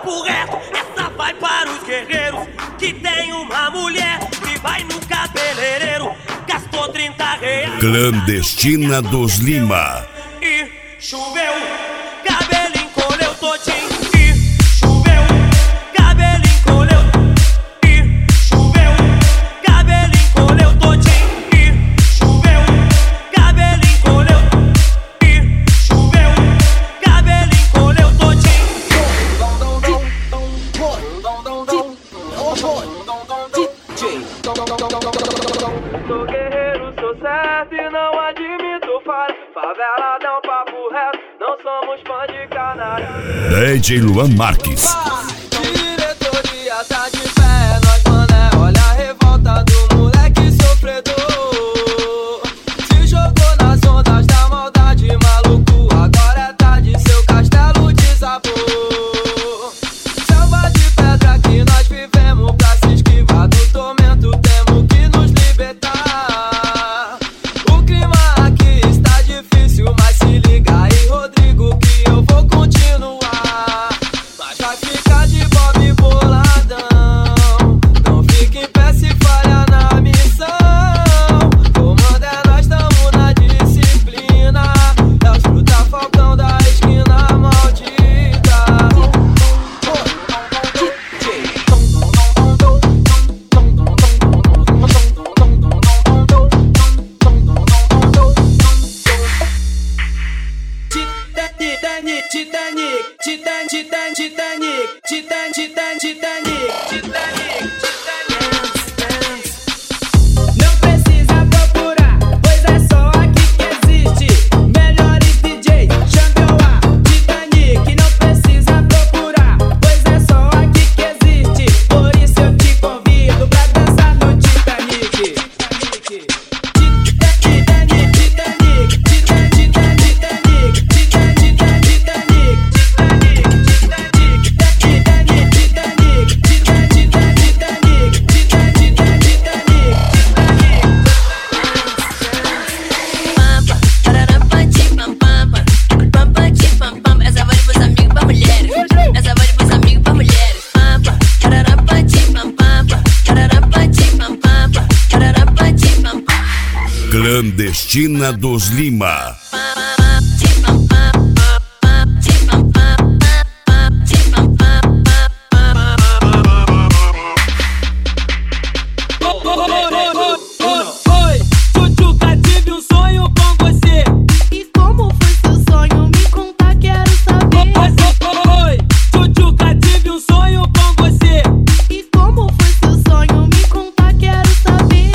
papo reto, essa vai para os guerreiros que tem uma mulher que vai no cabeleireiro, gastou 30 reais. Clandestina dos Lima. E choveu, cabelo encolheu todinho. E choveu, cabelo encolheu. E choveu, cabelo encolheu todinho. E choveu, cabelo encolheu. E choveu, cabelo encolheu todinho. Sou guerreiro, sou certo e não admito falha. Favela dá um papo reto, não somos fã de canalha. DJ Luan Marques. Diretoria tá de pé, nós mané, olha a revolta do moleque sofredor. Se jogou nas ondas da maldade, maluco, agora é tarde, seu castelo desabou. Selva de pedra que nós vivemos, pra se esquivar do tormento temos que nos libertar. O clima aqui está difícil, mas se liga aí, Rodrigo, que eu vou continuar. Mas vai ficar de bob boladão, não fique em pé se falha na missão. Comando é nós, tamo na disciplina, é os fruta falcão da esquina maldita. Não precisa procurar, pois é só aqui que existe melhores DJs, Xambioá, Titanic. Não precisa procurar, pois é só aqui que existe. Por isso eu te convido pra dançar no Titanic. Clandestina dos Lima. Oi, Tchutchuca, tive um sonho com você. E como foi seu sonho? Me conta, quero saber. Oi, Tchutchuca, tive um sonho com você. E como foi seu sonho? Me conta, quero saber.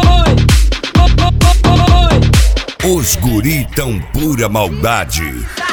Os guri tão pura maldade.